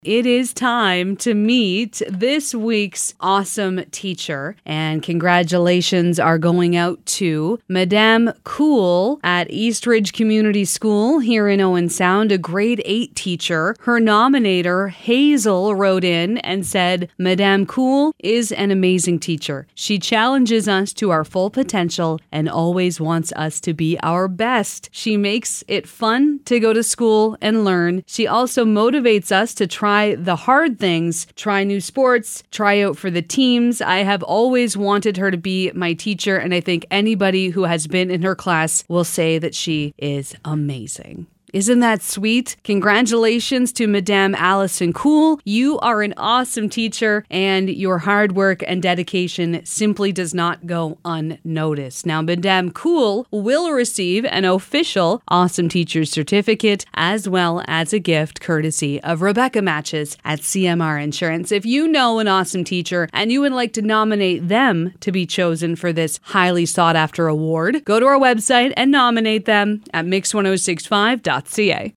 It is time to meet this week's awesome teacher, and congratulations are going out to Madame Cool at Eastridge Community School here in Owen Sound, a grade 8 teacher. Her nominator, Hazel, wrote in and said, Madame Cool is an amazing teacher. She challenges us to our full potential and always wants us to be our best. She makes it fun to go to school and learn. She also motivates us to try the hard things, try new sports, try out for the teams. I have always wanted her to be my teacher, and I think anybody who has been in her class will say that she is amazing. Isn't that sweet? Congratulations to Madame Allison Cool. You are an awesome teacher, and your hard work and dedication simply does not go unnoticed. Now, Madame Cool will receive an official Awesome Teacher certificate as well as a gift courtesy of Rebecca Matches at CMR Insurance. If you know an awesome teacher and you would like to nominate them to be chosen for this highly sought after award, go to our website and nominate them at mix1065.ca.